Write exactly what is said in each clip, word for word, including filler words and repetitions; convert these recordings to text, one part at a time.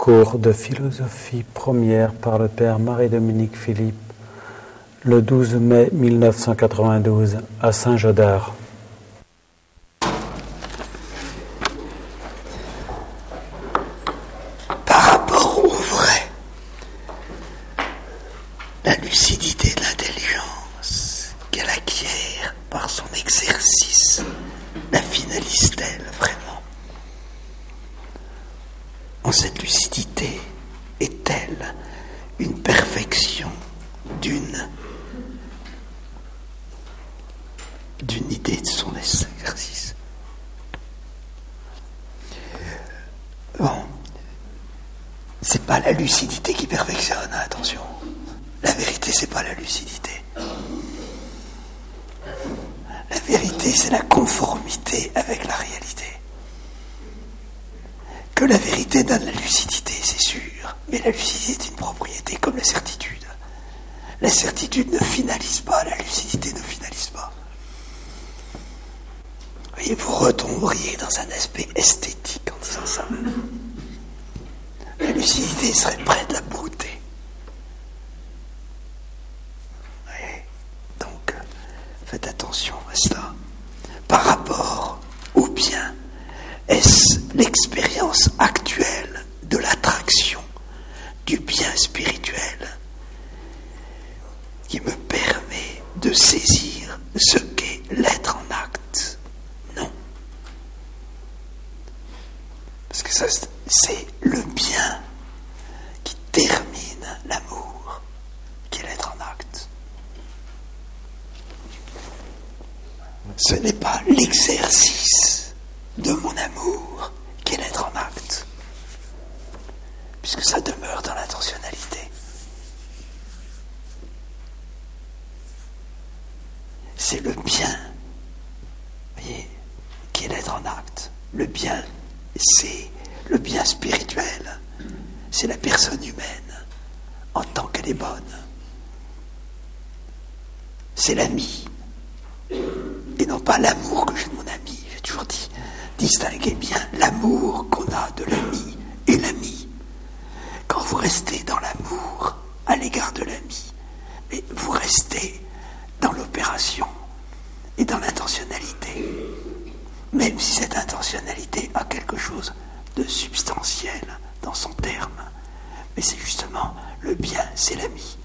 Cours de philosophie première par le père Marie-Dominique Philippe, le douze mai mille neuf cent quatre-vingt-douze à Saint-Jodard. Par rapport au vrai, la lucidité de l'intelligence qu'elle acquiert par son exercice, la finalise-t-elle vraiment? En cette lucidité est-elle une perfection d'une d'une idée de son exercice? Bon, c'est pas la lucidité qui perfectionne, attention. La vérité, c'est pas la lucidité. La vérité, c'est la conformité avec la réalité. Que la vérité donne la lucidité, c'est sûr, mais la lucidité est une propriété comme la certitude. La certitude ne finalise pas, la lucidité ne finalise pas. Vous voyez, vous retomberiez dans un aspect esthétique en disant ça. La lucidité serait près de la beauté. Vous voyez, donc, faites attention à cela. Par rapport au bien, est-ce l'expérience actuelle de l'attraction du bien spirituel qui me permet de saisir ce qu'est l'être en acte? Non. Parce que ça, c'est le bien qui termine l'amour, qui est l'être en acte. Ce n'est pas l'exercice de mon amour qui est l'être en acte, puisque ça demeure dans l'intentionnalité. C'est le bien, voyez, qui est l'être en acte. Le bien, c'est le bien spirituel, c'est la personne humaine en tant qu'elle est bonne. C'est l'ami, et non pas l'amour que j'ai de mon ami. J'ai toujours dit, distinguez bien l'amour qu'on a de l'ami et l'ami. Quand vous restez dans l'amour à l'égard de l'ami, mais vous restez dans l'opération et dans l'intentionnalité, même si cette intentionnalité a quelque chose de substantiel dans son terme. Mais c'est justement le bien, c'est l'ami.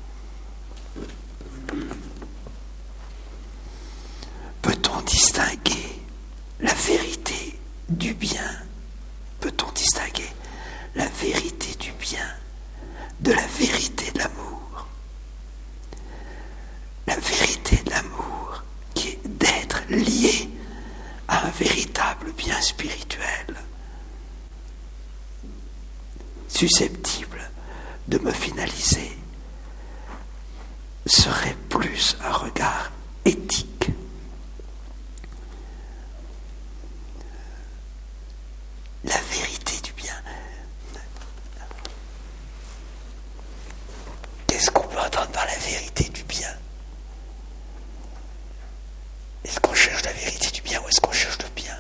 Peut-on distinguer la vérité du bien? Peut-on distinguer la vérité du bien de la vérité de l'amour? La vérité de l'amour qui est d'être lié à un véritable bien spirituel, susceptible de me finaliser, serait plus un regard éthique. La vérité du bien. Qu'est-ce qu'on peut entendre par la vérité du bien? Est-ce qu'on cherche la vérité du bien ou est-ce qu'on cherche le bien?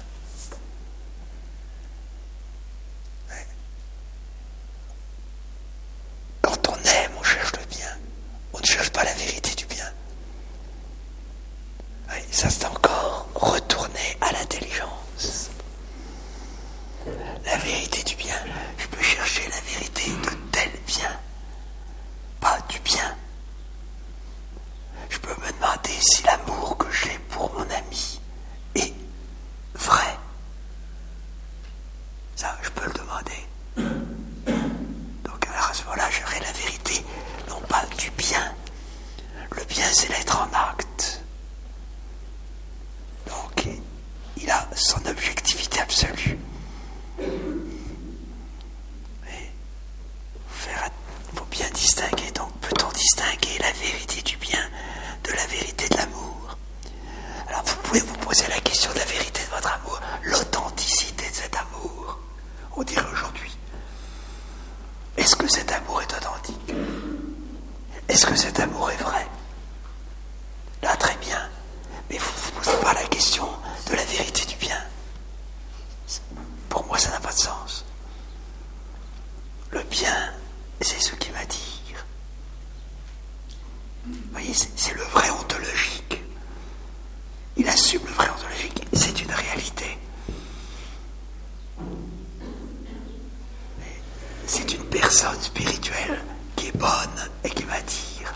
Ouais. Quand on aime, on cherche le bien. On ne cherche pas la vérité du bien. Ouais, ça c'est encore retourner à l'intelligence. La vérité du bien, je peux chercher la vérité de tel bien, pas du bien. Je peux me demander si l'amour que j'ai pour mon ami est vrai. Ça, je peux le demander. Donc alors à ce moment-là, j'aurai la vérité, non pas du bien. Le bien, c'est l'être en acte. Donc, il a son objectivité absolue. Mais il faut bien distinguer. Donc, peut-on distinguer la vérité du bien de la vérité de l'amour? Alors, vous pouvez vous poser la question de la vérité de votre amour, l'authenticité de cet amour. On dirait aujourd'hui, est-ce que cet amour est authentique? Est-ce que cet amour est vrai? Là, très bien. Mais vous ne vous posez pas la question de la vérité du bien. Pour moi, ça n'a pas de sens. Le bien, c'est ce qui m'attire. Vous voyez, c'est, c'est le vrai ontologique. Il assume le vrai ontologique. C'est une réalité. C'est une personne spirituelle qui est bonne et qui m'attire.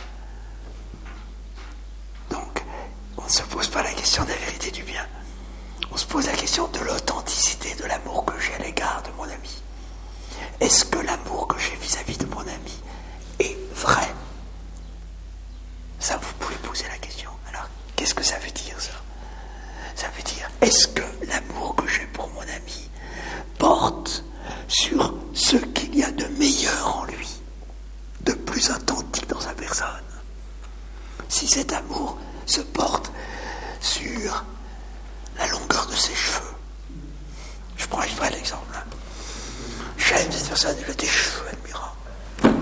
Donc, on ne se pose pas la question de la vérité du bien. On se pose la question de l'authenticité de l'amour que j'ai à l'égard de mon ami. Est-ce que l'amour que j'ai vis-à-vis de mon ami est vrai? Ça, vous pouvez poser la question. Alors, qu'est-ce que ça veut dire, ça? Ça veut dire, est-ce que l'amour que j'ai pour mon ami porte sur ce qu'il y a de meilleur en lui, de plus authentique dans sa personne? Si cet amour se porte sur la longueur de ses cheveux, je prends un vrai exemple. J'aime cette personne, elle a des cheveux admirables.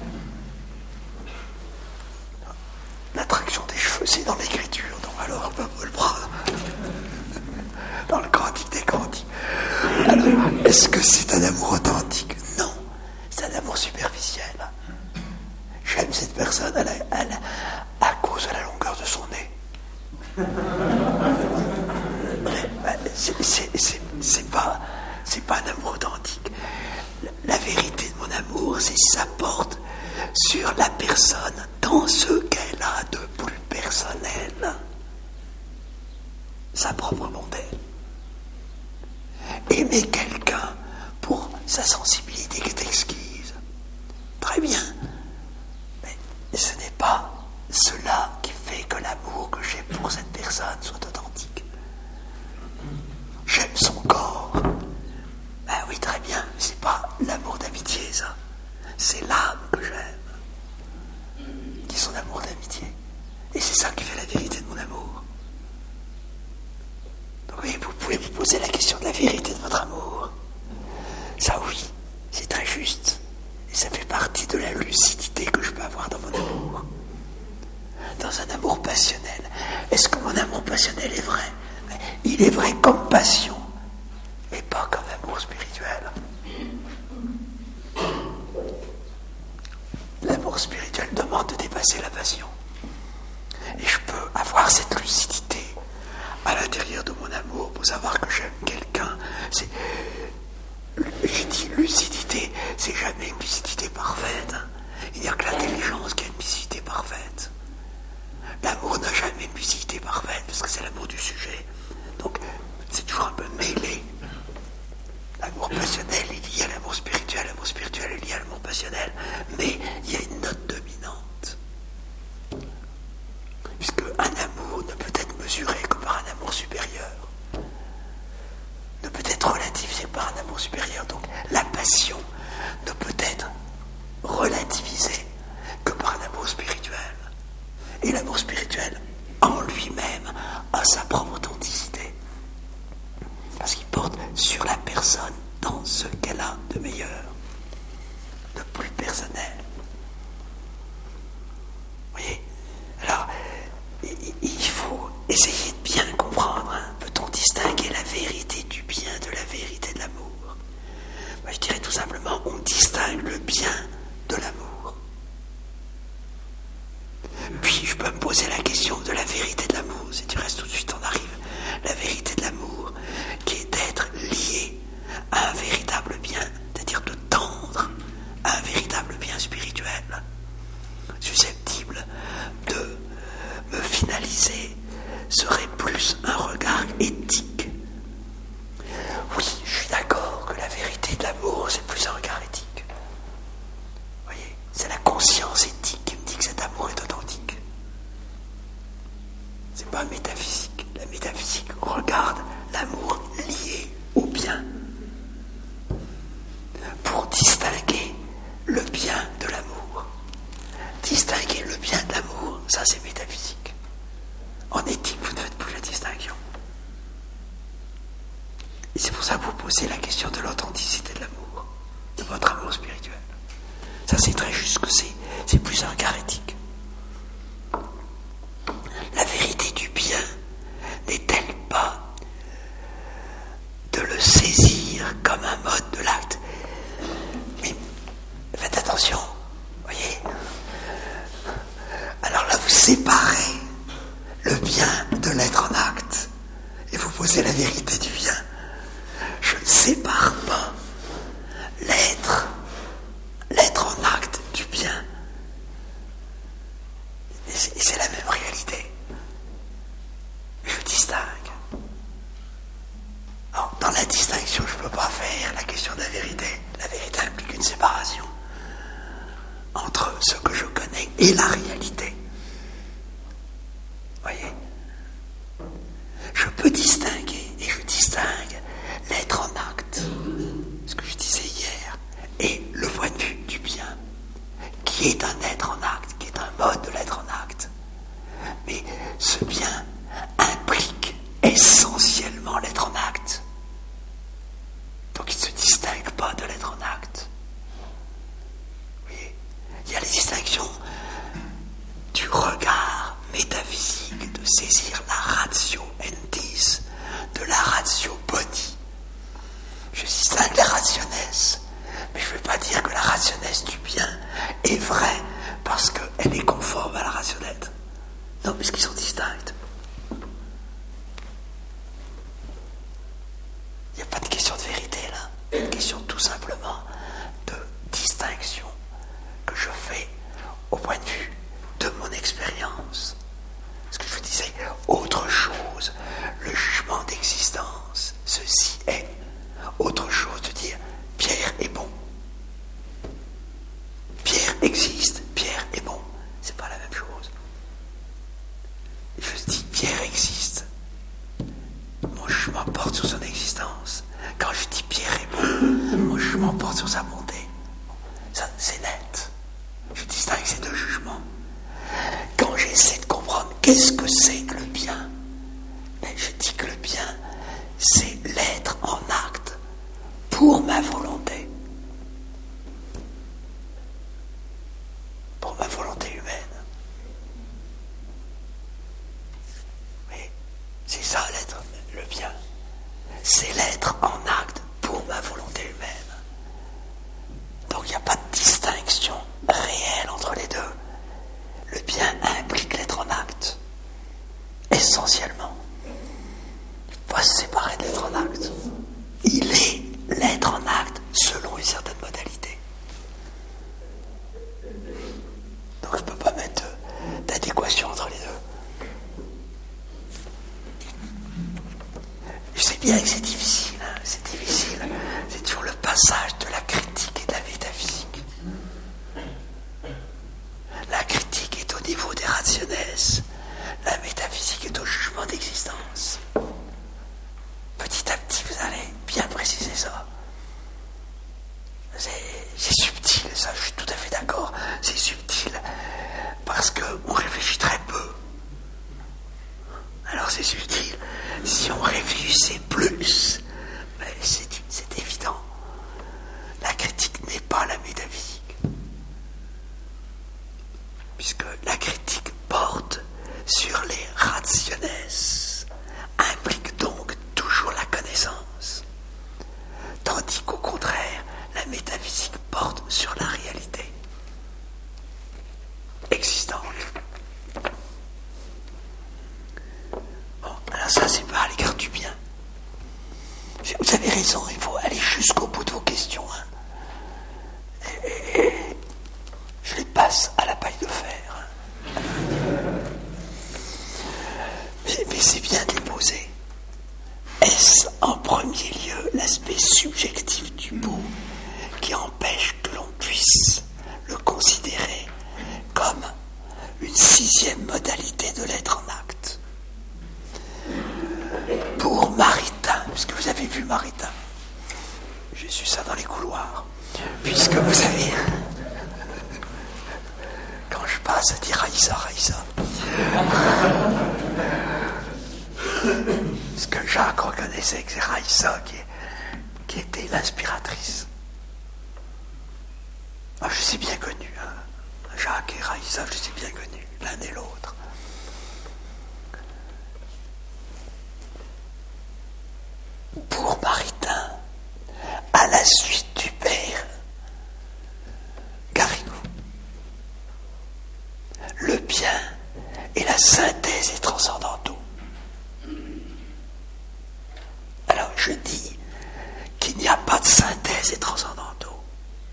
L'attraction des cheveux, c'est dans l'écriture, donc alors on peut le prendre dans le cantique des cantiques. Alors, est-ce que c'est un amour authentique? Non, c'est un amour superficiel. J'aime cette personne à, la, à, la, à cause de la longueur de son nez. C'est, c'est, c'est, c'est, pas, c'est pas un amour authentique. La, la vérité de mon amour, c'est si ça porte sur la personne dans ce qu'elle a de plus personnel, sa propre bonté. Aimer quelqu'un pour sa sensibilité qui est exquise, très bien, mais ce n'est pas cela qui fait que l'amour que j'ai pour cette personne soit authentique. J'aime son corps, ben oui, très bien, mais c'est pas l'amour d'amitié, ça, c'est l'âme que j'aime, qui est son amour d'amitié, et c'est ça qui fait la vérité de mon amour. Donc oui, vous pouvez vous poser la question de la vérité de votre amour. Ça oui, c'est très juste. Et ça fait partie de la lucidité que je peux avoir dans mon amour. Dans un amour passionnel. Est-ce que mon amour passionnel est vrai? Il est vrai comme passion, mais pas comme amour spirituel. L'amour spirituel demande de dépasser la passion. Et je peux avoir cette lucidité à l'intérieur de mon amour pour savoir que j'aime quelqu'un. C'est, j'ai dit lucidité, c'est jamais une lucidité parfaite. Il n'y a que l'intelligence qui a une lucidité parfaite. L'amour n'a jamais une lucidité parfaite parce que c'est l'amour du sujet. Donc c'est toujours un peu mêlé. L'amour passionnel est lié à l'amour spirituel, l'amour spirituel est lié à l'amour passionnel, mais il y a une note dominante. Puisque un amour ne peut être mesuré que par un amour supérieur, ne peut être relativisé par un amour supérieur. Donc la passion ne peut être relativisée que par un amour spirituel. Et l'amour spirituel, en lui-même, a sa propre authenticité. Parce qu'il porte sur la personne dans ce qu'elle a de meilleur, de plus personnel. Vous voyez? Alors, il faut essayer de bien comprendre. Hein. Peut-on distinguer la vérité du bien de la vérité de l'amour? Moi, je dirais tout simplement, on distingue le bien de l'amour. Puis, je peux me poser la question de la vérité de l'amour. Si tu restes tout de suite, on arrive. La vérité de l'amour, qui est d'être lié à un véritable bien, c'est-à-dire de tendre à un véritable bien spirituel, susceptible de me finaliser, serait plus un regard éthique. Oui, je suis d'accord que la vérité de l'amour, c'est plus un regard éthique. Vous voyez, c'est la conscience éthique qui me dit que cet amour est authentique. C'est pas métaphysique. La métaphysique regarde l'amour lié au bien pour distinguer le bien de l'amour. Distinguer le bien de l'amour, ça c'est métaphysique. En éthique, vous ne faites plus la distinction. Et c'est pour ça que vous posez la question de l'authenticité de l'amour, de votre amour spirituel. Ça c'est très juste que c'est, c'est plus un regard éthique. La vérité du bien n'est-elle pas de le saisir comme un mode de l'acte? Mais et la réalité. Voyez, je peux distinguer, et je distingue l'être en acte, ce que je disais hier, et le point de vue du bien, qui est un être en acte, qui est un mode de l'être en acte. Mais ce bien implique essentiellement l'être en acte. Donc il ne se distingue pas de l'être en acte. Vous voyez, il y a les distinctions du regard métaphysique, de saisir la ratio entis, de la ratio boni. Je distingue la rationesse, mais je ne veux pas dire que la rationesse du bien est vraie parce qu'elle est conforme à la rationnette. Non, puisqu'ils sont distincts. Il n'y a pas de question de vérité là. Il y a une question tout simplement de distinction que je fais au point de vue de mon expérience. Ce que je vous disais, autre chose, le jugement d'existence, ceci est autre chose de dire Pierre est bon. Pierre existe, Pierre est bon. C'est pas la même chose. Je dis Pierre existe. Mon jugement porte sur son existence. Quand je dis Pierre est bon, mon jugement porte sur sa bonté. Ça, c'est net. Je distingue ces deux jugements. Quand j'essaie de comprendre qu'est-ce que c'est que le bien, ben, je dis que le bien, c'est l'être en acte pour ma volonté. Pour ma volonté humaine. Oui, c'est ça l'être, le bien. C'est l'être en acte pour ma volonté humaine. Donc il n'y a pas de distinction réelle entre les deux. Le bien implique l'être en acte. Essentiellement. Il ne faut pas se séparer de l'être en acte. Il est l'être en acte selon une certaine modalité. Donc je ne peux pas mettre d'adéquation entre les deux. Je sais bien que c'est difficile, hein, c'est difficile. C'est toujours le passage de la critique et de la métaphysique. La critique est au niveau des rationnesses. La métaphysique est au jugement d'existence. Petit à petit, vous allez bien préciser ça. C'est, c'est subtil, ça, je suis tout à fait d'accord. C'est subtil, parce qu'on réfléchit très peu. Alors c'est subtil. Si on réfléchissait plus, ben c'est, c'est évident. La critique n'est pas la métaphysique. Puisque la critique porte sur les rationnesses, implique donc toujours la connaissance. Tandis qu'au contraire, la métaphysique porte sur la réalité existante. Bon, alors ça, c'est pas à l'égard du bien. Vous avez raison, il faut aller jusqu'au bout de vos questions. Hein. Et, et, je les passe à la paille de fer. Hein. Mais, mais c'est bien déposé. Est-ce en premier lieu l'aspect subjectif du beau qui empêche que l'on puisse le considérer comme une sixième modalité de l'être en acte? Pour Maritain, puisque vous avez vu Maritain, j'ai su ça dans les couloirs, puisque vous savez, quand je passe à dire Raïssa, Raïssa, ce que Jacques reconnaissait que c'est Raïssa qui, qui était l'inspiratrice. Ah, je les ai bien connus, hein. Jacques et Raïssa, je les ai bien connus, l'un et l'autre. Pour Maritain, à la suite du père Garrigou, le bien est la synthèse et transcendantaux. Alors je dis qu'il n'y a pas de synthèse et transcendantaux.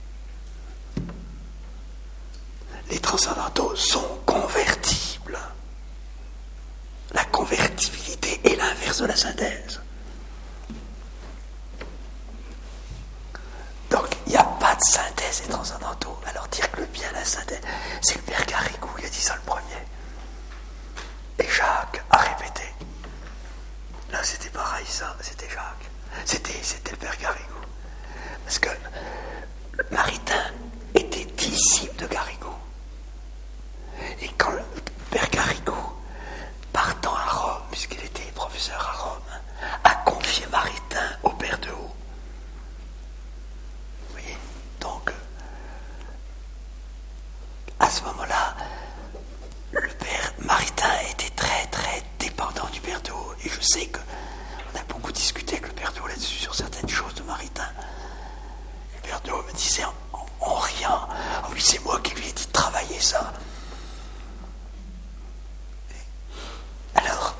Les transcendantaux sont convertibles. La convertibilité est l'inverse de la synthèse. Donc il n'y a pas de synthèse synthèse et transcendantaux. Alors dire que le bien, la synthèse, c'est le père Garrigou, il a dit ça le premier. Et Jacques a répété. Là, c'était pareil, ça, c'était Jacques. C'était, c'était le père Garrigou. Parce que Maritain était disciple de Garrigou. Et quand le père Garrigou, partant à Rome, puisqu'il était professeur à Rome, a confié Maritain au père de Haut. Vous voyez, donc, à ce moment-là, le père Maritain était très très dépendant du père de Haut. Et je sais qu'on a beaucoup discuté avec le père de Haut là-dessus, sur certaines choses de Maritain. Le père de Haut me disait en, en, en riant, oh oui, c'est moi qui lui ai dit de travailler ça. Alors,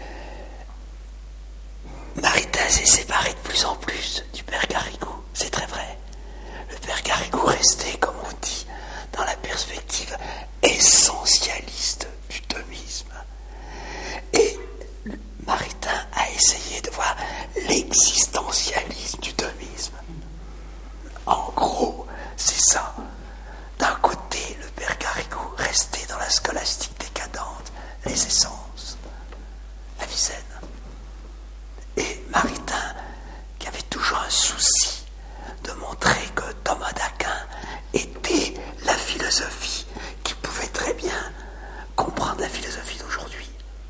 Maritain s'est séparé de plus en plus du père Garrigou, c'est très vrai. Le père Garrigou restait, comme on dit, dans la perspective essentialiste du thomisme. Et Maritain a essayé de voir l'existentialisme du thomisme. En gros, c'est ça. D'un côté, le père Garrigou restait dans la scolastique décadente, les essences, la vie saine. Et Maritain, qui avait toujours un souci de montrer que Thomas d'Aquin était la philosophie qui pouvait très bien comprendre la philosophie d'aujourd'hui.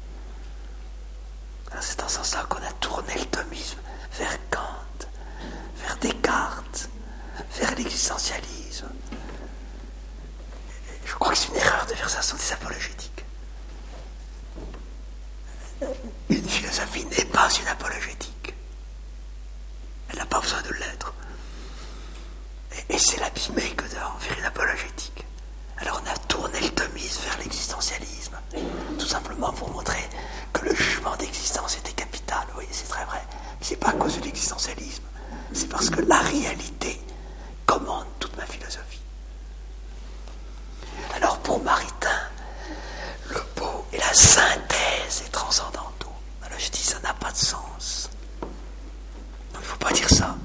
Alors c'est dans ce sens-là qu'on a tourné le thomisme vers Kant, vers Descartes, vers l'existentialisme. Je crois que c'est une erreur de faire ça sur des apologétiques. Une philosophie n'est pas une apologétique. Elle n'a pas besoin de l'être. Et, et c'est l'abîmer que d'en faire une apologétique. Alors on a tourné le thomisme vers l'existentialisme, tout simplement pour montrer que le jugement d'existence était capital. Oui, c'est très vrai. Mais c'est pas à cause de l'existentialisme. C'est parce que la réalité commande toute ma philosophie. Alors pour Maritain, le beau et la synthèse est transcendantaux. Alors je dis, ça n'a pas de sens. Il ne faut pas dire ça.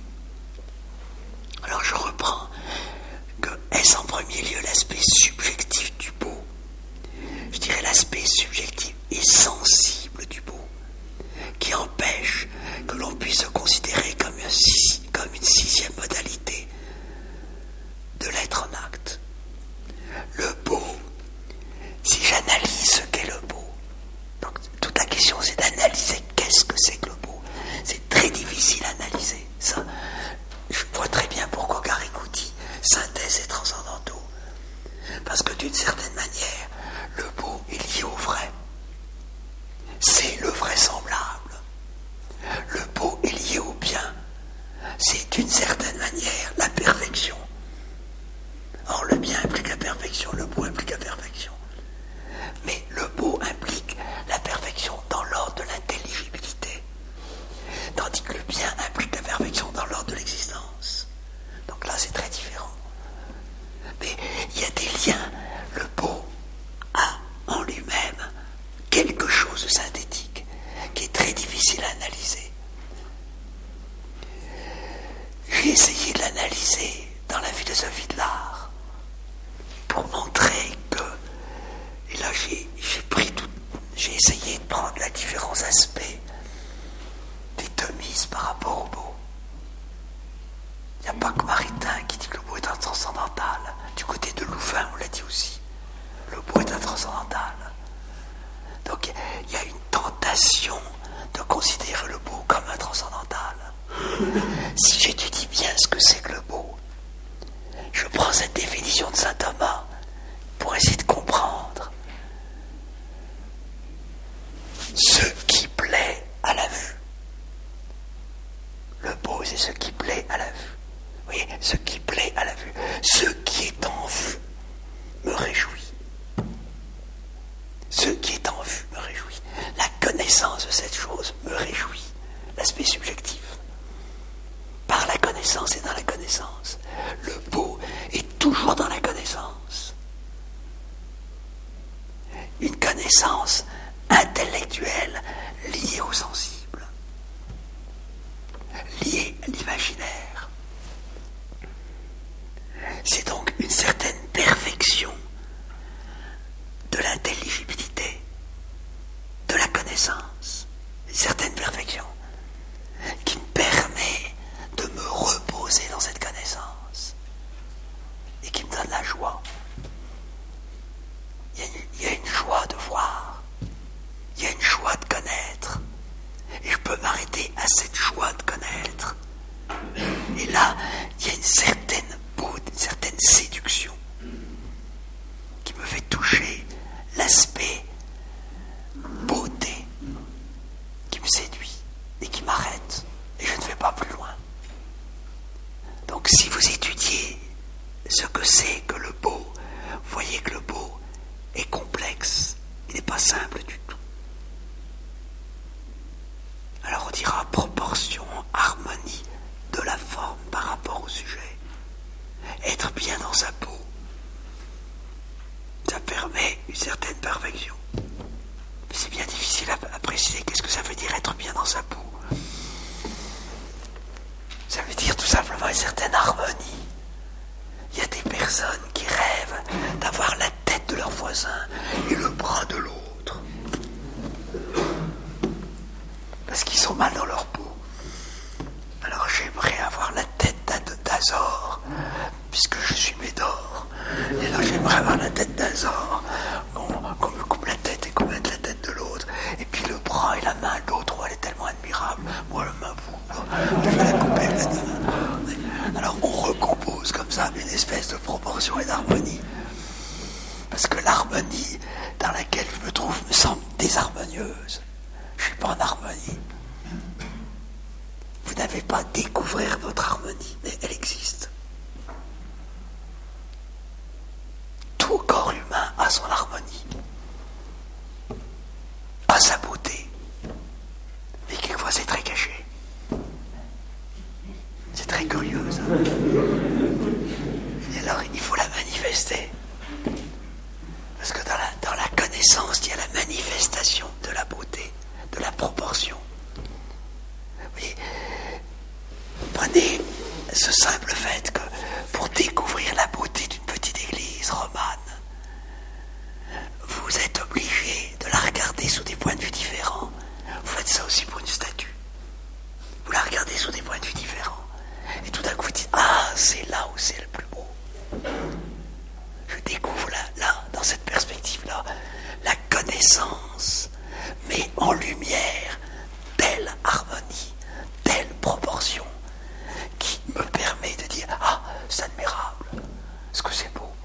Alors je reprends que est-ce en premier lieu l'aspect subjectif du beau? Je dirais l'aspect subjectif et sensible du beau, qui empêche que l'on puisse le considérer comme, un, comme une sixième modalité de l'être en acte. Le beau, si j'analyse ce qu'est le beau, donc toute la question c'est d'analyser qu'est-ce que c'est que le beau. C'est très difficile à analyser. Ça, je vois très bien pourquoi Garrigou dit synthèse et transcendantaux. Parce que d'une certaine manière, le beau est lié au vrai. C'est le vraisemblable. Le beau est lié au bien. C'est d'une certaine manière la perfection. Or, le bien implique la perfection, le beau implique la perfection. Mais le beau implique la perfection dans l'ordre de l'intelligibilité, tandis que le bien implique la perfection dans l'ordre de l'existence. Donc là, c'est très différent. Mais il y a des liens. Le beau a en lui-même quelque chose de synthétique qui est très difficile à analyser. J'ai essayé de l'analyser dans la philosophie de l'art pour montrer que, et là j'ai, j'ai pris tout, j'ai essayé de prendre les différents aspects des thomismes par rapport au beau. Il n'y a pas que Maritain qui dit que le beau est un transcendantal. Du côté de Louvain, on l'a dit aussi. Le beau est un transcendantal. Donc il y a une tentation de considérer le beau comme un transcendantal. Si j'étudie bien ce que c'est que le beau, je prends cette définition de saint Thomas pour essayer de comprendre ce qui plaît à la vue. Le beau, c'est ce qui plaît à la vue. Vous voyez, ce qui plaît à la vue. Ce qui est en vue me réjouit. Ce qui est en vue me réjouit. La connaissance de cette chose me réjouit. L'aspect subjectif. Par la connaissance et dans la connaissance. Le beau est toujours dans la connaissance. Une connaissance intellectuelle liée au sensible, liée à l'imaginaire. C'est donc une certaine perfection de l'intelligibilité, de la connaissance, une certaine perfection qui me permet de me reposer dans cette connaissance et qui me donne la joie. Il y a une, il y a une joie de voir, il y a une joie de connaître, et je peux m'arrêter à cette joie de connaître. Et là, il y a une certaine beauté, une certaine séduction qui me fait toucher l'aspect beauté qui me séduit et qui m'arrête, et je ne vais pas plus loin. Donc si vous étudiez ce que c'est que le beau, vous voyez que le beau est complexe, il n'est pas simple du tout. Alors on dira proportion, harmonie de la forme par rapport au sujet. Être bien dans sa peau, ça permet une certaine perfection. Mais c'est bien difficile à, à préciser. Qu'est-ce que ça veut dire être bien dans sa peau? Ça veut dire tout simplement une certaine harmonie. Il y a des personnes qui rêvent d'avoir la tête de leur voisin et le bras de l'autre. Parce qu'ils sont mal dans leur peau. Alors j'aimerais avoir la tête d'Azor, puisque je suis Médor. Et alors j'aimerais avoir la tête d'Azor, qu'on, qu'on me coupe la tête et qu'on mette la tête de l'autre. Et puis le bras et la main de l'autre, oh, elle est tellement admirable. Moi, le main bourre, je vais la couper. Alors on recompose comme ça une espèce de proportion et d'harmonie. Parce que l'harmonie dans laquelle je me trouve me semble désharmonieuse. Je ne suis pas en harmonie. Vous n'avez pas à découvrir votre harmonie, mais elle existe. Tout corps humain a son harmonie, a sa beauté, mais quelquefois c'est très caché. C'est très curieux, ça. Et alors il faut la manifester. Parce que dans la, dans la connaissance, il y a la manifestation de la beauté, de la proportion. Vous voyez, prenez ce simple fait que pour découvrir la beauté d'une petite église romane, vous êtes obligé de la regarder sous des points de vue différents. Vous faites ça aussi pour une statue. Vous la regardez sous des points de vue différents. Et tout d'un coup, vous dites, ah, c'est là où c'est le plus beau. Je découvre là, là, dans cette perspective-là, la connaissance, mais en lumière, telle harmonie, telle proportion, qui me permet de dire, ah, c'est admirable, est-ce que c'est beau?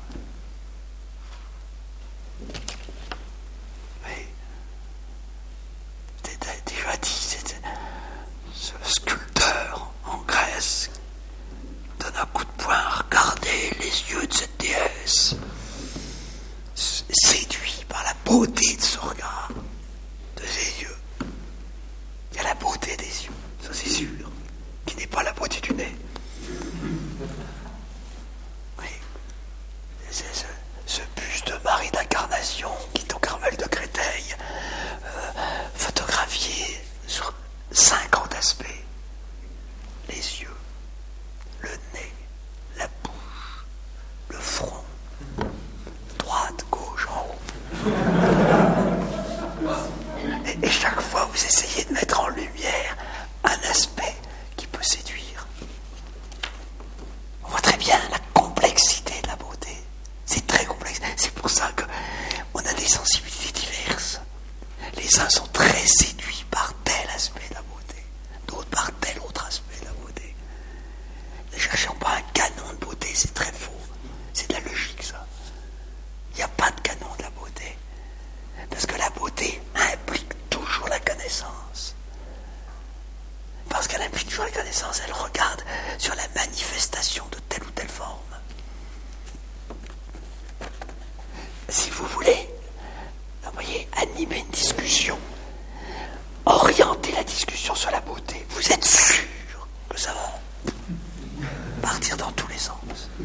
Mais, c'était déjà dit, c'était ce sculpteur en Grèce donne un coup de poing à regarder les yeux de cette déesse, séduit par la beauté de son regard, de ses yeux. Il y a la beauté des yeux, ça c'est sûr, qui n'est pas la beauté du nez. Oui, c'est ce, ce buste de Marie d'Incarnation qui est au Carmel de Créteil, euh, photographié sur cinquante aspects. Les yeux, le nez, la bouche, le front, droite, gauche, en haut. Et, et chaque fois, vous essayez de mettre en lumière un aspect qui peut séduire. On voit très bien la complexité de la beauté. C'est très complexe. C'est pour ça qu'on a des sensibilités diverses. Les uns sont très séduits par tel aspect de la beauté, d'autres par tel autre aspect de la beauté. Ne cherchons pas un canon de beauté, c'est très faux. C'est de la logique, ça. Il n'y a pas de canon de la beauté. Parce que la beauté implique toujours la connaissance. Parce qu'elle implique toujours la connaissance, elle regarde sur la manifestation de telle ou telle forme. Si vous voulez, vous voyez, animer une discussion, orienter la discussion sur la beauté, vous êtes sûr que ça va partir dans tous les sens.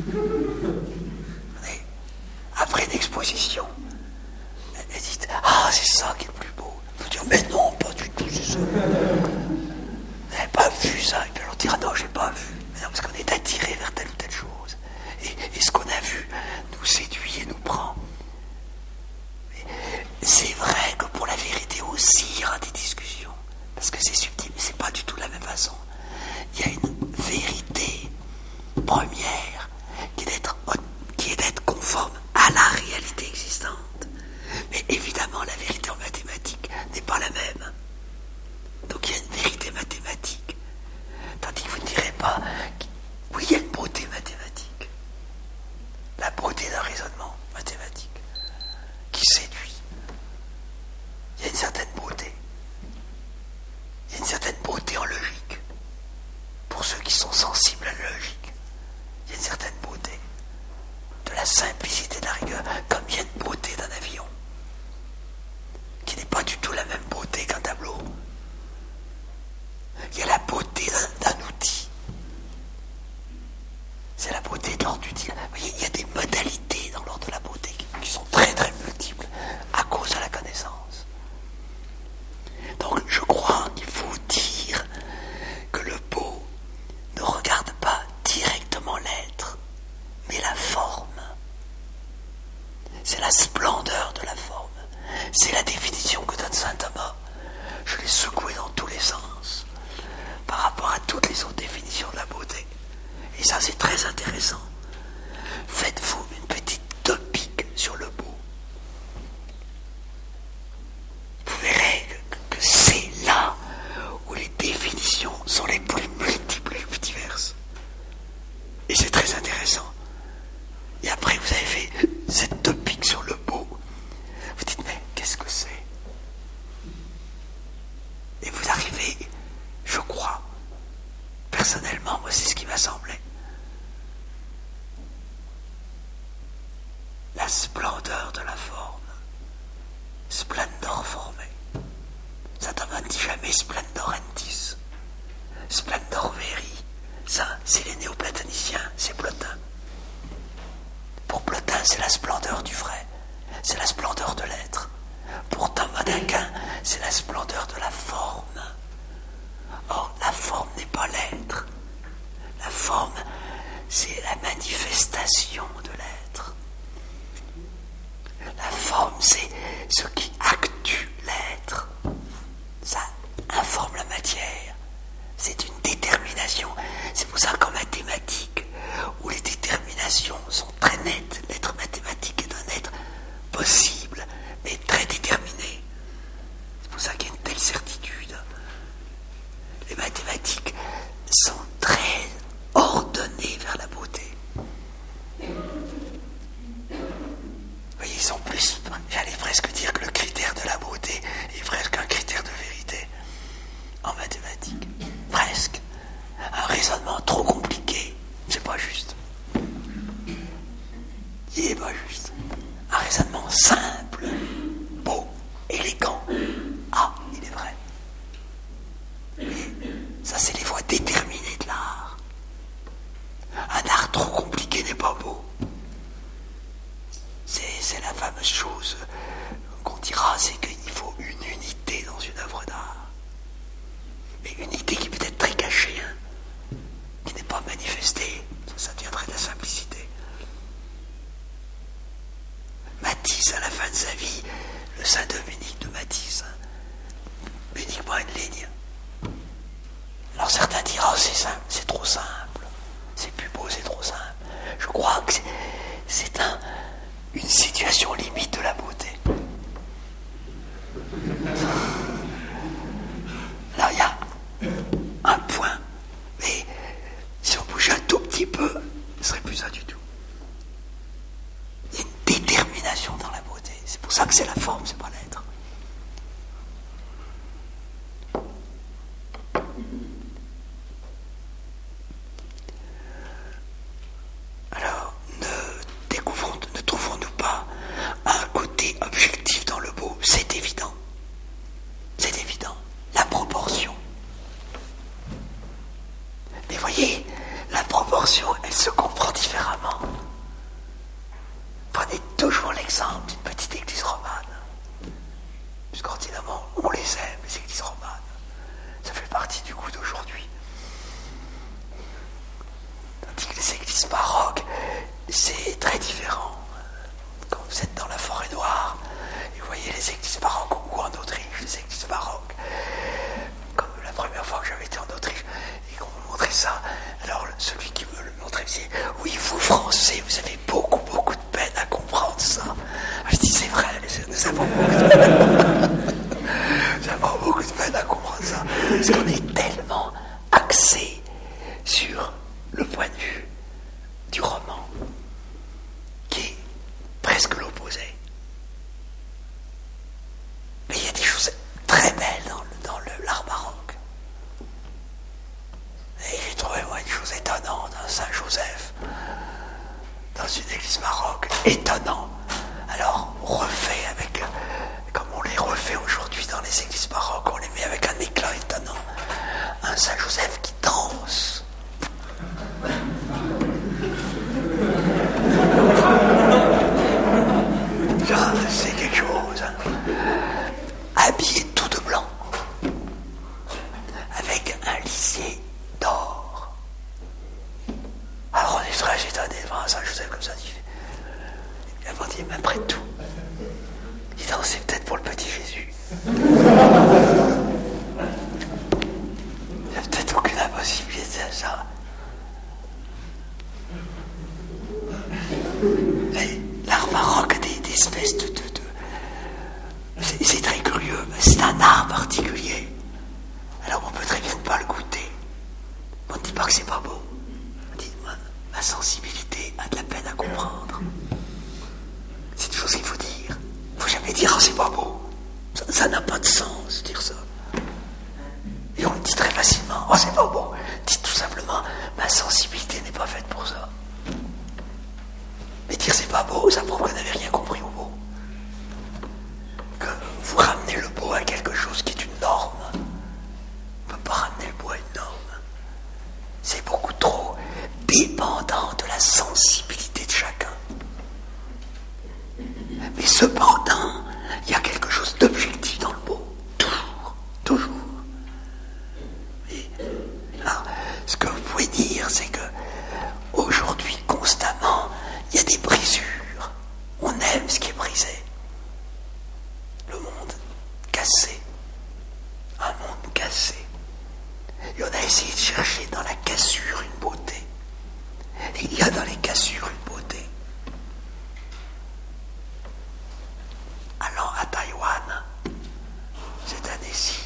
Mais après une exposition, elle dit, ah, c'est ça qui est le plus beau. Vous dire, mais non, pas du tout, c'est ça. Vous n'avez pas vu ça. Et puis alors dire, ah non, j'ai pas vu. Mais non, parce qu'on est attiré vers telle ou telle chose. Et, et ce qu'on c'est vrai que pour la vérité aussi, il y aura des discussions, parce que c'est subtil, mais c'est pas du tout de la même façon. Il y a une vérité première qui est d'être, qui est d'être conforme à la réalité existante. Mais évidemment, la vérité en mathématiques n'est pas la même. Donc il y a une vérité mathématique. Tandis que vous ne direz pas, oui, il y a une beauté mathématique. La beauté d'un raisonnement mathématique qui séduit. Il y a une certaine beauté. Il y a une certaine beauté en logique. Pour ceux qui sont sensibles à la logique, il y a une certaine beauté. De la simplicité, de la rigueur, comme il y a une beauté d'un avion, qui n'est pas du tout la même beauté qu'un tableau. Il y a la beauté d'un, d'un outil. C'est la beauté de l'ordre utile. Vous voyez, il y a des modalités dans l'ordre de la beauté qui, qui sont très très multiples à cause de la connaissance. Donc je crois qu'il faut dire que le beau ne regarde pas directement l'être, mais la forme. C'est la splendeur de la forme. C'est la définition que donne saint Thomas. Je l'ai secoué dans tous les sens par rapport à toutes les autres définitions de la beauté. Et ça, c'est très intéressant. Faites-vous une petite topique sur le beau. Vous verrez que, que c'est là où les définitions sont les plus multiples et les plus diverses. Et c'est très intéressant. Et après, vous avez fait cette topique sur le beau. Vous dites, mais qu'est-ce que c'est? Et vous arrivez, je crois, personnellement, moi, c'est ce qui m'a semblé. La splendeur de la forme. Splendor formé. Saint Thomas ne dit jamais splendorentis. Splendor veri. Ça, c'est les néoplatoniciens, c'est Plotin. Pour Plotin, c'est la splendeur du vrai. C'est la splendeur de l'être. Pour Thomas d'Aquin, c'est la splendeur de la forme. Or, la forme n'est pas l'être. La forme, c'est la manifestation de l'être. La forme, c'est ce qui actue l'être. Ça informe la matière. C'est une détermination. C'est pour ça qu'en mathématiques, où les déterminations sont très nettes, l'être mathématique est un être possible, mais très déterminé. C'est pour ça qu'il y a une telle certitude. Les mathématiques sont très ordonnées vers la beauté. Vous voyez, ils sont plus, j'allais presque dire que le critère de la beauté est presque un critère de vérité en mathématiques. Presque. Un raisonnement trop compliqué, c'est pas juste. Il est pas juste. Un raisonnement simple, beau, élégant. Ah, il est vrai. Mais ça, c'est les voies déterminées de l'art. Un art trop compliqué n'est pas beau. C'est, c'est la fameuse chose qu'on dira, c'est qu'il faut une unité dans une œuvre d'art. Mais une unité qui peut être très cachée, hein, qui n'est pas manifestée. Ça, ça deviendrait de la simplicité. Matisse, à la fin de sa vie, le Saint Dominique de Matisse, hein, uniquement une ligne. Alors certains diront, oh, c'est simple, c'est trop simple, c'est plus beau, c'est trop simple. Je crois que c'est, c'est un, une situation limite de la beauté. Alors il y a un point, mais si on bougeait un tout petit peu, ce serait plus ça du tout. Il y a une détermination dans la beauté. C'est pour ça que c'est la forme, c'est pas l'être. Alors, ne découvrons, ne trouvons-nous pas un côté objectif dans le beau? C'est évident. C'est évident. La proportion. Mais voyez, la proportion, elle se comprend différemment. Prenez toujours l'exemple d'une petite église romane. sais, vous avez beaucoup, beaucoup de peine à comprendre ça. Je dis, c'est vrai, nous avons beaucoup de peine. Nous avons beaucoup de peine à comprendre ça. Parce qu'on est tellement axé sur le point de vue du roman, qui est presque l'opposé. Mais il y a des choses très belles dans, le, dans le, l'art baroque. Et j'ai trouvé, moi, une chose étonnante, un Saint-Joseph, dans une église baroque, étonnant. Alors, on refait avec, comme on les refait aujourd'hui dans les églises baroques, on les met avec un éclat étonnant. Un Saint-Joseph qui danse. Ça, c'est quelque chose. Habillé tout de blanc, avec un lisier d'or. Alors on est très étonné devant un Saint-Joseph comme ça. Il a dit, mais après tout, il dansait peut-être pour le petit Jésus. Il n'y a peut-être aucune impossibilité à ça. Mais l'art baroque a des, des espèces de... de, de c'est, c'est très curieux, mais c'est un art particulier. Alors on peut très bien ne pas le goûter. On ne dit pas que c'est pas beau. On dit, ma, ma sensibilité a de la peine à comprendre. C'est une chose qu'il faut dire. Il ne faut jamais dire, oh, c'est pas beau. Ça, ça n'a pas de sens, dire ça. Et on le dit très facilement, oh, c'est pas beau. Dites tout simplement, ma sensibilité n'est pas faite pour ça. Mais dire c'est pas beau, ça prouve que vous n'avez rien compris au beau. Que vous ramenez le beau à quelque chose qui est une norme. On ne peut pas ramener le beau à une norme. C'est beaucoup trop dépendant de la sensibilité de chacun. Mais cependant, il y a quelque chose d'objectif dans le beau. Toujours, toujours. Et, alors, ce que vous pouvez dire, c'est que aujourd'hui, constamment, il y a des brisures. On aime ce qui est brisé. Le monde cassé. Un monde cassé. Et on a essayé de chercher dans la cassure une beauté. Et il y a dans les cassures une beauté. Allant à Taïwan, cette année-ci,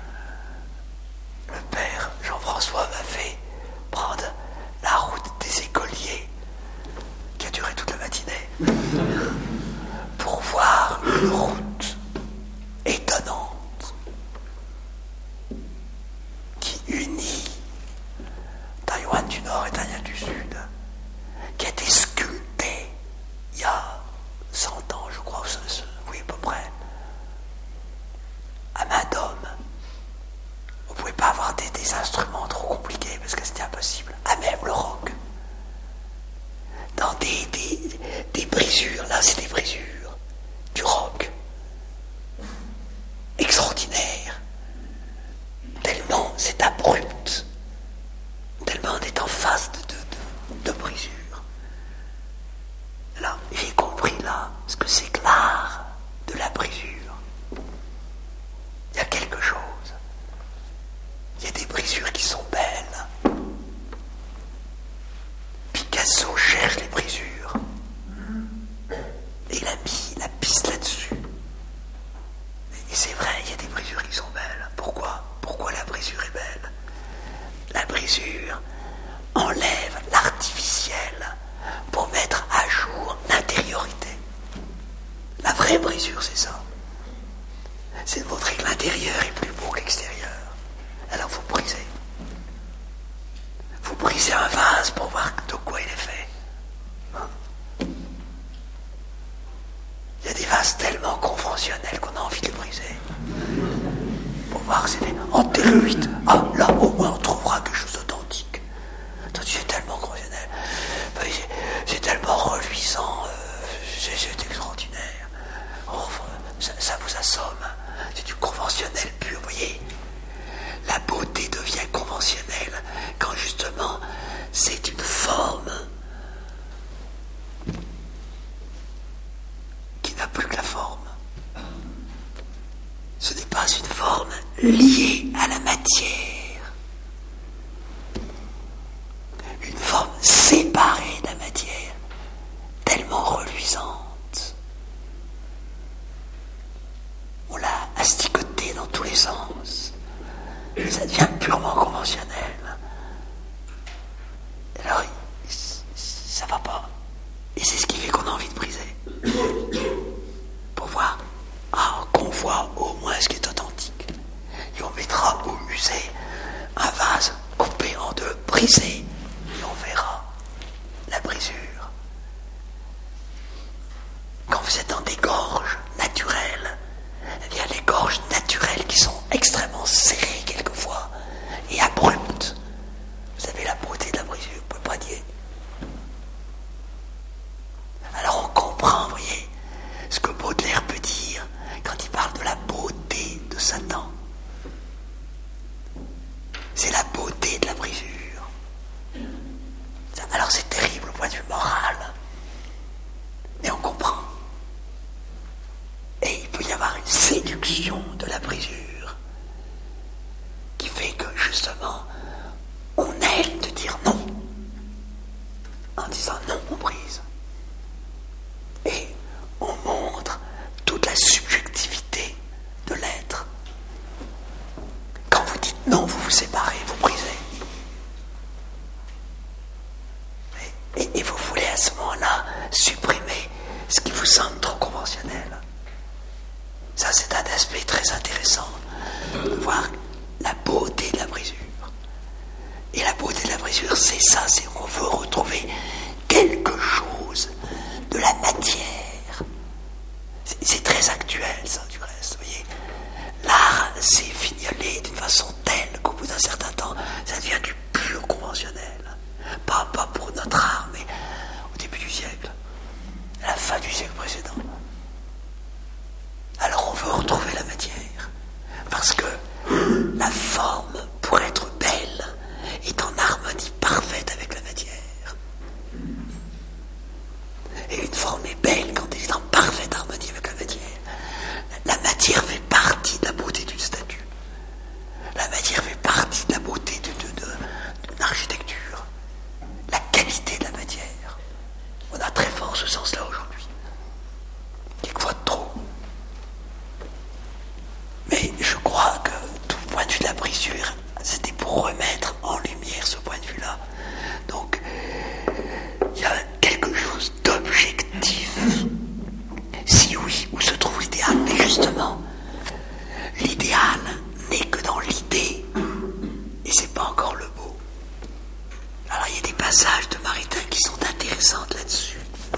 le père Jean-François m'a fait prendre la route des écoliers, qui a duré toute la matinée, pour voir une route étonnante qui unit Taïwan du Nord et Taïwan du Sud, qui a été sculptée il y a cent ans, je crois, oui, à peu près, à main d'homme. On ne pouvait pas avoir des, des instruments trop compliqués parce que c'était impossible, à même le rock. Dans des, des, des brisures, là c'est des brisures du rock extraordinaire, tellement c'est abrupt, tellement on est en face de, de, de, de brisures. Alors j'ai compris là ce que c'est que l'art de la brisure. Il y a quelque chose, il y a des brisures qui sont belles. Picasso cherche les brisures et il a mis la piste là-dessus. Et c'est vrai, il y a des brisures qui sont belles. Pourquoi ? Pourquoi la brisure est belle ? La brisure enlève l'artificiel pour mettre à jour l'intériorité. La vraie brisure, c'est ça. C'est de montrer que l'intérieur est plus beau que l'extérieur. Alors vous brisez. Vous brisez un vase pour voir de quoi il est fait. Il y a des vases tellement conventionnels qu'on a envie de les briser. Pour voir que c'est des antéroïdes. Ah, là, au moins, on trouvera quelque chose d'authentique. C'est tellement conventionnel. C'est tellement reluisant. C'est, c'est extraordinaire. Oh, ça, ça vous assomme. C'est du conventionnel pur, vous voyez. La beauté devient conventionnelle quand justement c'est une forme qui n'a plus que la forme. Ce n'est pas une forme liée à la matière, une forme séparée de la matière, Et c'est ce qui fait qu'on a envie de briser. Pour voir, ah, qu'on voit au moins ce qui est authentique. Et on mettra au musée un vase coupé en deux, brisé, et on verra la brisure. Quand vous êtes dans des gorges naturelles, il y a les gorges naturelles qui sont extrêmement serrées quelquefois et abruptes. Vous avez la beauté de la brisure, on ne peut pas nier. Alors on comprend, vous voyez, ce que Baudelaire peut dire quand il parle de la beauté de Satan. C'est la beauté de la brisure. Alors c'est terrible au point de vue moral, mais on comprend. Et il peut y avoir une séduction de la brisure qui fait que justement on aime de dire non. En disant non, on brise. Et on montre toute la subjectivité de l'être. Quand vous dites non, vous vous séparez, vous brisez. Et, et, et vous voulez à ce moment-là supprimer ce qui vous semble trop conventionnel. Ça, c'est un aspect très intéressant de voir la beauté de la brisure. Et la beauté de la brisure, c'est ça, c'est qu'on veut retrouver quelque chose de la matière. C'est, c'est très actuel, ça, du reste, vous voyez. L'art s'est fignolé d'une façon telle qu'au bout d'un certain temps, ça devient du pur conventionnel. Pas, pas pour notre art, mais au début du siècle, à la fin du siècle précédent. Alors on veut retrouver la matière, parce que la forme, pour être belle, est en harmonie parfaite avec la matière. Et une forme est belle quand elle est en parfaite harmonie avec la matière. La matière fait partie de la beauté d'une statue. La matière fait partie de la beauté d'une, d'une architecture. La qualité de la matière. On a très fort ce sens-là aujourd'hui. Quelquefois trop. Mais je crois que tout point de vue de la brisure, c'était pour remettre en lumière ce point de vue-là. Donc, il y a quelque chose d'objectif. Si oui, où se trouve l'idéal? Mais justement, l'idéal n'est que dans l'idée. Et c'est pas encore le beau. Alors, il y a des passages de Maritain qui sont intéressants là-dessus.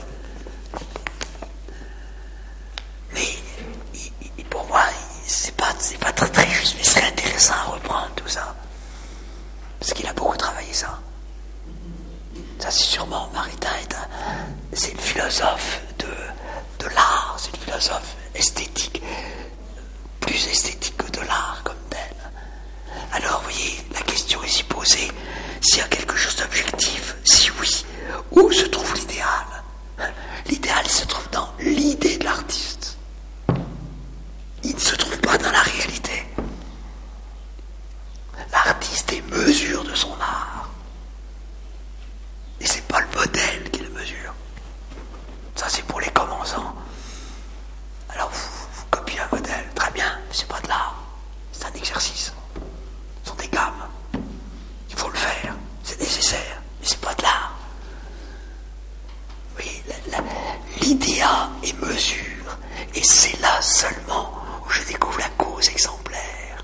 Mais, il, il, pour moi, c'est pas, c'est pas très, très juste, mais ce serait intéressant à reprendre tout ça. Parce qu'il a beaucoup travaillé ça. Ça, c'est sûrement, Maritain est un, c'est le philosophe de, de l'art, c'est le philosophe esthétique, plus esthétique que de l'art comme tel. Alors, vous voyez, la question est s'y posée, s'il y a quelque chose d'objectif, si oui, où se trouve l'idéal? L'idéal, il se trouve dans l'idée de l'artiste. Il ne se trouve pas dans la réalité. L'artiste est mesure de son art. Et c'est pas le modèle qui le mesure. Ça, c'est pour les commençants. Alors, vous, vous copiez un modèle, très bien, mais c'est pas de l'art. C'est un exercice. Ce sont des gammes. Il faut le faire. C'est nécessaire, mais c'est pas de l'art. Oui, la, la, l'idéal est mesure. Et c'est là seulement où je découvre la cause exemplaire.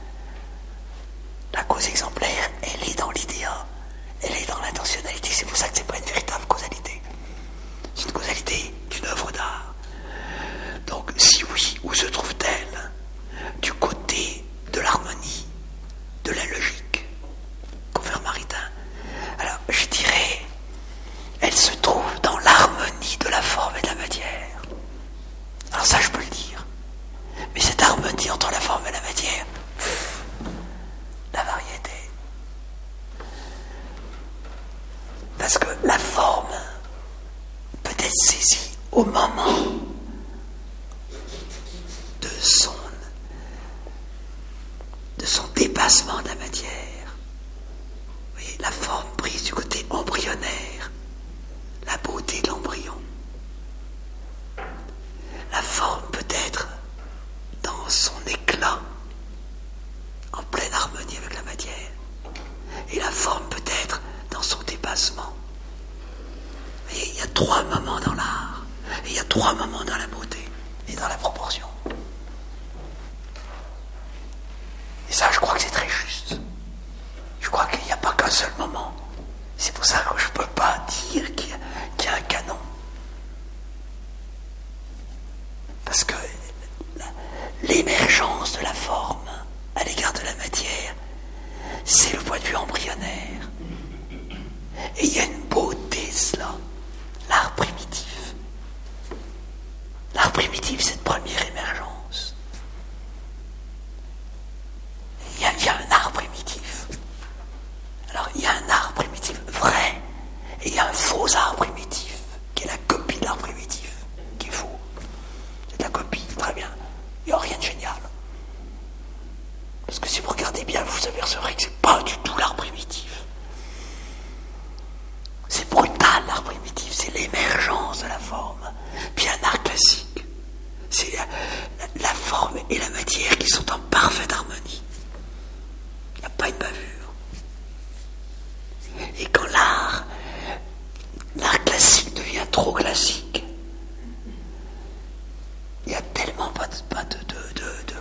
La cause exemplaire, elle est dans l'idéal. Elle est dans l'intentionnalité. C'est pour ça que c'est pas une véritable causalité. C'est une causalité d'une œuvre d'art. Donc, si oui, où se trouve-t-elle? Du côté de l'harmonie, de la logique, confère Maritain. Alors, je dirais, elle se trouve dans l'harmonie de la forme et de la matière. Alors ça, je peux le dire. Mais cette harmonie entre la forme et la matière, pff, la variété. Parce que la forme peut être saisie au moment de son, de son dépassement de la matière. Vous voyez, la forme prise du côté embryonnaire, la beauté de l'embryon. La forme peut être dans son éclat, en pleine harmonie avec la matière. Et la forme peut être dans son dépassement. Et il y a trois moments dans l'art. Et il y a trois moments dans la beauté et dans la proportion. Et ça, je crois que c'est très juste. Je crois qu'il n'y a pas qu'un seul moment. C'est pour ça que je ne peux pas dire qu'il y a, qu'il y a un canon. Parce que l'émergence de la forme à l'égard de la matière, c'est le point de vue embryonnaire. Et il y a une beauté, cela, l'art primitif. L'art primitif, cette première émergence. Il y a, il y a un art primitif. Alors, il y a un art primitif vrai, et il y a un faux art primitif, qui est la copie de l'art primitif, qui est faux. C'est de la copie, très bien. Il n'y a rien de génial. Parce que si vous regardez bien, vous apercevrez que c'est pas du tout l'art primitif. C'est brutal, l'art primitif, c'est l'émergence de la forme. Puis un art classique, c'est la, la, la forme et la matière qui sont en parfaite harmonie. Il n'y a pas une bavure. Et quand l'art, l'art classique devient trop classique, il n'y a tellement pas de, pas de, de, de, de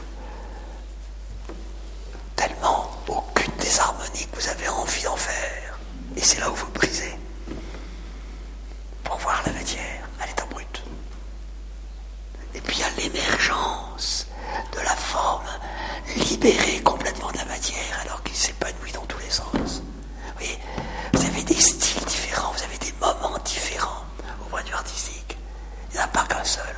tellement aucune des harmonies que vous avez envie d'en faire. Et c'est là où vous brisez. Pour voir la matière à l'état brut. Et puis il y a l'émergence de la forme libérée complètement de la matière alors qu'il s'épanouit dans tous les sens. Vous voyez, vous avez des styles différents, vous avez des moments différents au point de vue artistique. Il n'y en a pas qu'un seul.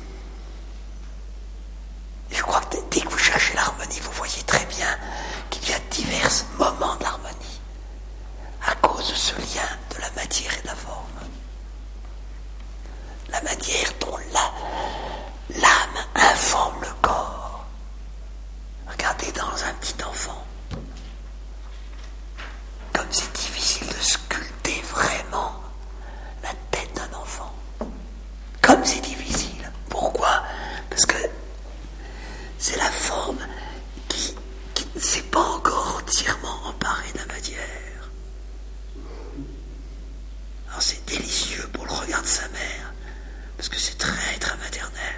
Et je crois que dès que vous cherchez l'harmonie, vous voyez très bien qu'il y a divers moments de l'harmonie à cause de ce lien de la matière et de la forme. La manière dont la, l'âme informe le corps. Regardez dans un petit enfant. Comme c'est difficile de sculpter vraiment la tête d'un enfant. Comme c'est difficile. Pourquoi? Parce que c'est la forme qui, qui ne s'est pas encore entièrement emparée de la matière. Alors c'est délicieux pour le regard de sa mère. Parce que c'est très, très maternel.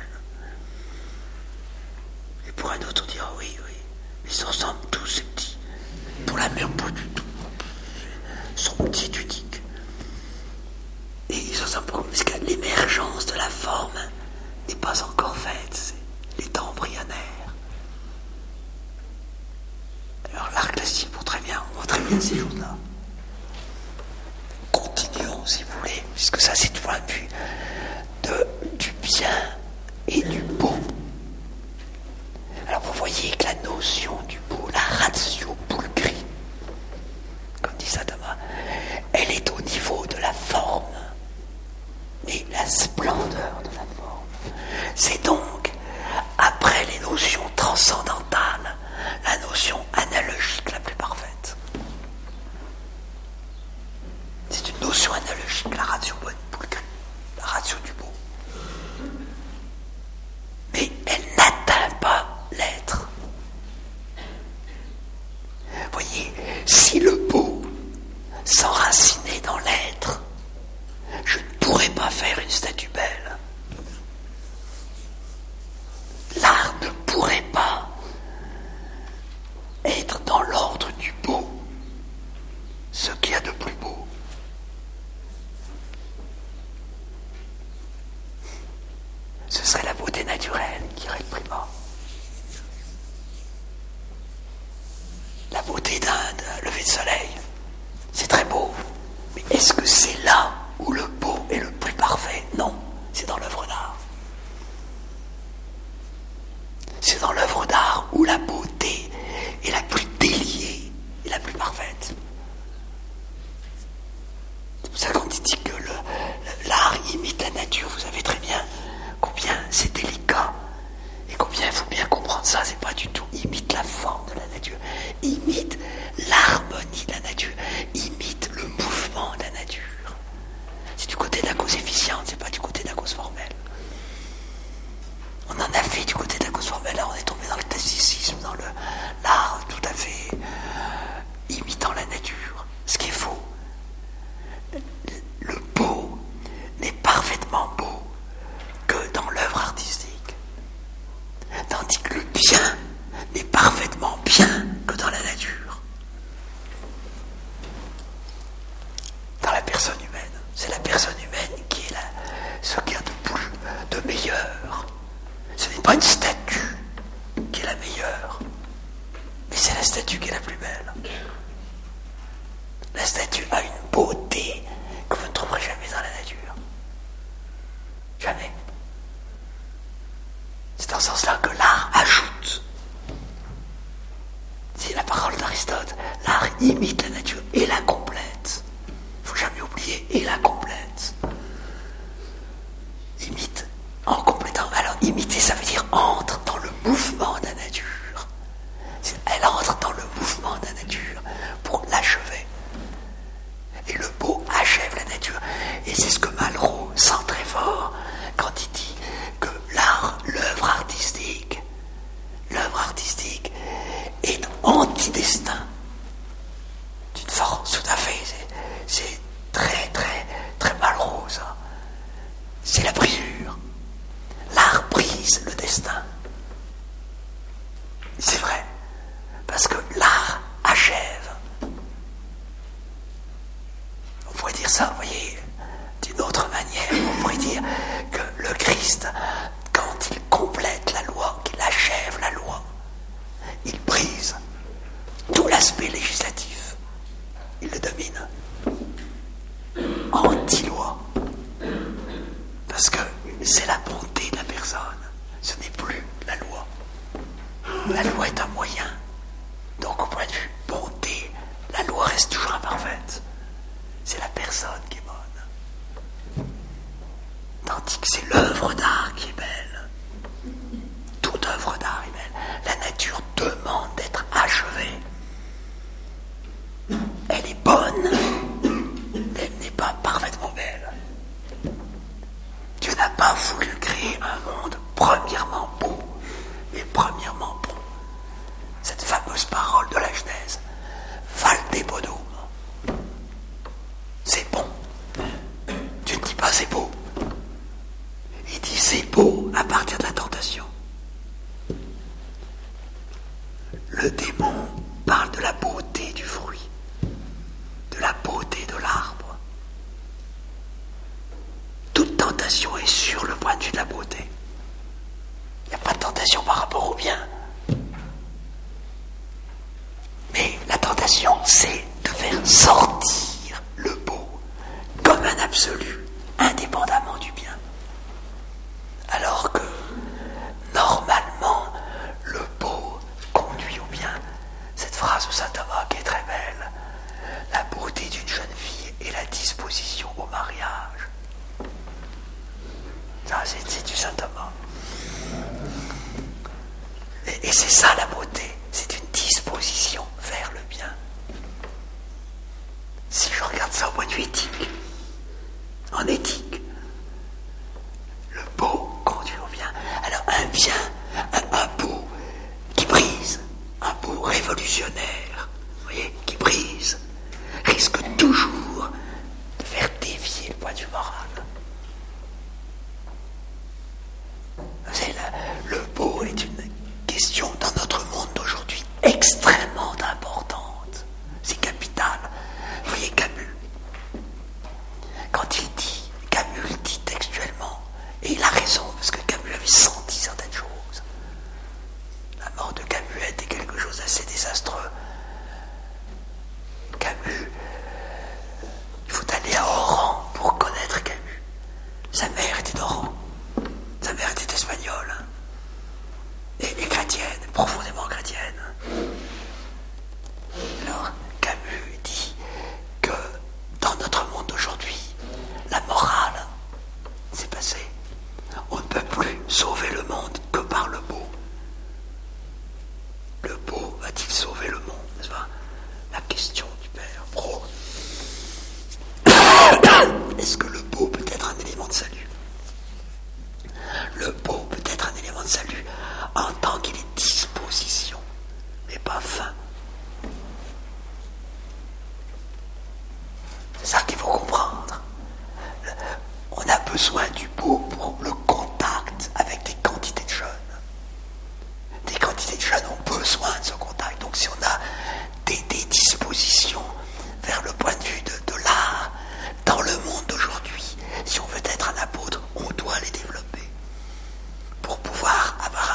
Et pour un autre, on dira oui, oui. Mais ils se ressemblent tous, ces petits. Pour la mère, pas du tout. Ils sont petits, uniques. Et ils se ressemblent beaucoup. Parce que l'émergence de la forme n'est pas encore faite. C'est l'état embryonnaire. Alors l'art classique, pour très bien, on voit très bien ces choses-là. Continuons, si vous voulez, puisque ça, c'est du point de vue de, du bien et du beau. Alors vous voyez que la notion du beau, la ratio pulchri, comme dit saint Thomas, elle est au niveau de la forme, mais la splendeur de la forme. C'est donc, après les notions transcendantales, la notion analogique la plus parfaite. C'est une notion analogique, la ratio pulchri, la ratio du beau. Mais elle n'atteint pas l'être. Voyez, si le beau s'enracinait dans l'être, je ne pourrais pas faire une statue belle. L'art ne pourrait pas être dans l'ordre du beau, ce qu'il y a de plus beau. Ce serait la beauté naturelle qui réprima. La beauté d'un, d'un lever de soleil, c'est très beau. Mais est-ce que c'est là où le beau est le plus parfait? Non, c'est dans l'œuvre d'art. C'est dans l'œuvre d'art où la beauté est la plus déliée et la plus parfaite. C'est pour ça qu'on dit que le, l'art imite la nature. Vous savez très bien combien c'est délicat et combien pas une statue qui est la meilleure, mais c'est la statue qui est la plus belle. La statue a une beauté que vous ne trouverez jamais dans la nature. Jamais. C'est dans ce sens-là que l'art ajoute. C'est la parole d'Aristote. L'art imite la nature et la complète. Il ne faut jamais oublier, et la complète. Imite en complétant. Alors imiter, ça veut dire entre dans le mouvement de la nature. Elle entre dans le mouvement de la nature pour l'achever. Et le beau achève la nature. Et c'est ce que Malraux sent très fort quand il dit que l'art, l'œuvre artistique, l'œuvre artistique est anti-destin. D'une force, tout à fait. C'est, c'est très, très, très Malraux, ça. C'est la brisure. L'art brise le destin. C'est vrai. Parce que l'art achève. On pourrait dire ça, vous voyez, d'une autre manière. On pourrait dire que le Christ, quand il complète la loi, qu'il achève la loi, il brise tout l'aspect législatif. Il le domine. Anti-loi. Parce que c'est la bonté de la personne. Ce n'est plus la loi. La loi est un moyen. Donc, au point de vue bonté, la loi reste toujours imparfaite. C'est la personne qui est bonne. Tandis que c'est l'œuvre d'art qui est belle. Toute œuvre d'art est belle. La nature demande d'être achevée. Elle est bonne, mais elle n'est pas parfaitement belle. Dieu n'a pas voulu créer un monde premièrement beau, mais premièrement bon. Cette fameuse parole de la Genèse, Valde bonum. C'est bon. Dieu ne dit pas c'est beau. Il dit c'est beau à partir de la tentation. Le démon parle de la beauté du fruit, de la beauté de l'arbre. Toute tentation est sur le point de vue de la beauté. Il n'y a pas de tentation par rapport au bien. Mais la tentation, c'est de faire sortir le beau comme un absolu, indépendamment du bien. Alors que, normalement, le beau conduit au bien. Cette phrase de saint Thomas qui est très belle. La beauté d'une jeune fille et la disposition au mariage. Ça, c'est, c'est du saint Thomas. Et, et c'est ça la beauté. C'est une disposition vers le bien. Si je regarde ça au point de vue éthique, en éthique, le beau conduit au bien. Alors un bien, un, un beau qui brise, un beau révolutionnaire, vous voyez, qui brise, risque toujours de faire dévier le point de vue moral. C'est la, le beau est une question dans notre monde d'aujourd'hui extrêmement importante. C'est capital. Vous voyez Camus, quand il dit, Camus le dit textuellement, et il a raison, parce que Camus avait senti certaines choses. La mort de Camus était quelque chose d'assez désastreux. Camus, il faut aller à Oran pour connaître Camus. Sa mère était d'Oran. Sa mère était espagnole. Et, et chrétienne, profondément chrétienne. Alors, Camus dit que dans notre monde d'aujourd'hui, la morale s'est passée. On ne peut plus sauver le monde que par le beau. Le beau va-t-il sauver le monde, n'est-ce pas? La question du père Pro. Est-ce que le beau peut être un élément de salut? Le beau peut être un élément de salut en tant qu'il est disposition, mais pas fin. C'est ça qu'il faut comprendre. On a besoin du beau pour le contact avec des quantités de jeunes. Des quantités de jeunes ont besoin de ce contact. Donc si on a des, des dispositions vers le point de vue de, de l'art, dans le monde d'aujourd'hui, si on veut être un apôtre, on doit les développer pour pouvoir avoir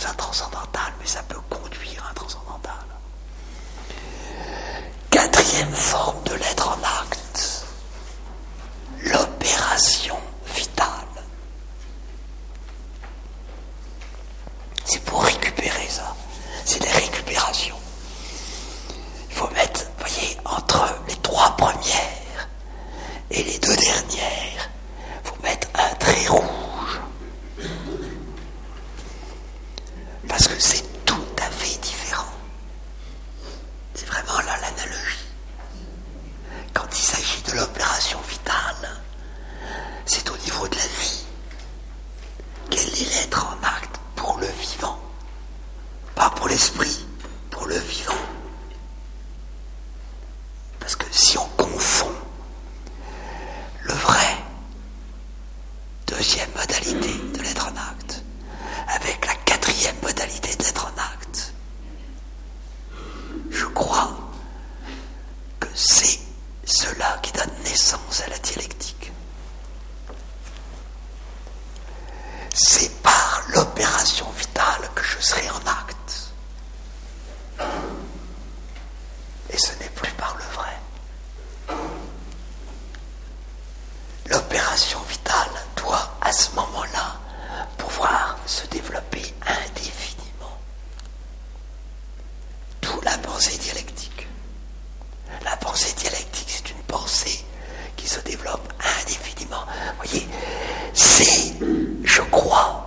dans un transcendantal, mais ça peut conduire à un transcendantal. Quatrième forme de l'être en acte, l'opération vitale. C'est pour récupérer ça, c'est des récupérations. Il faut mettre, vous voyez, entre les trois premières et les deux dernières, il faut mettre un trait rouge. Parce que c'est tout à fait différent. C'est vraiment là l'analogie. Quand il s'agit de l'opération vitale, c'est au niveau de la vie. Quel est l'être en acte pour le vivant? Pas pour l'esprit, pour le vivant. Parce que si on confond le vrai, deuxième modalité de l'être en acte, avec la quatrième modalité de l'être en acte, je crois que c'est cela qui donne naissance à la dialectique. C'est par l'opération vitale que je serai en acte. Et ce n'est plus par le vrai. L'opération vitale doit, à ce moment-là, pouvoir se développer indéfiniment. D'où la pensée dialectique. La pensée dialectique, c'est une pensée qui se développe indéfiniment. Vous voyez, c'est, je crois,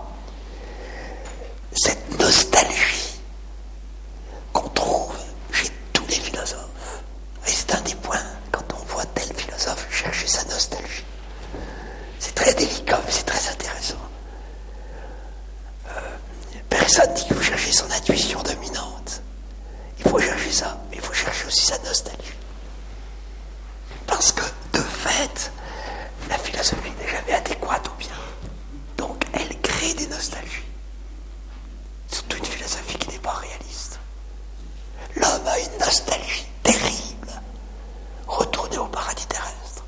cette nostalgie qu'on trouve chez tous les philosophes. Et c'est un des points, quand on voit tel philosophe chercher sa nostalgie. C'est très délicat, mais c'est très intéressant. Euh, personne dit qu'il faut chercher son intuition dominante. Il faut chercher ça, mais il faut chercher aussi sa nostalgie. Parce que, de fait, la philosophie n'est jamais adéquate au bien. Donc, elle crée des nostalgies. Surtout une philosophie qui n'est pas réaliste. L'homme a une nostalgie terrible. Retourner au paradis terrestre.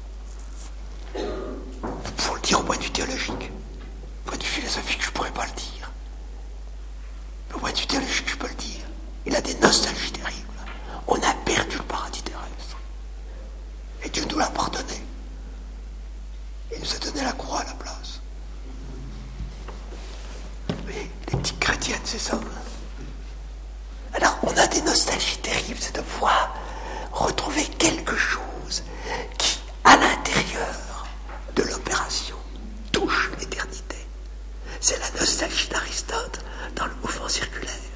Il faut le dire au point de vue théologique. Au point de vue philosophique, je ne pourrais pas le dire. Mais au point de vue théologique, je peux le dire. Il a des nostalgies terribles. On a perdu le paradis terrestre. Et Dieu nous l'a pardonné. Il nous a donné la croix à la place. Mais les petites chrétiennes, c'est ça. Alors, on a des nostalgies terribles, c'est de pouvoir retrouver quelque chose qui, à l'intérieur de l'opération, touche l'éternité. C'est la nostalgie d'Aristote dans le mouvement circulaire.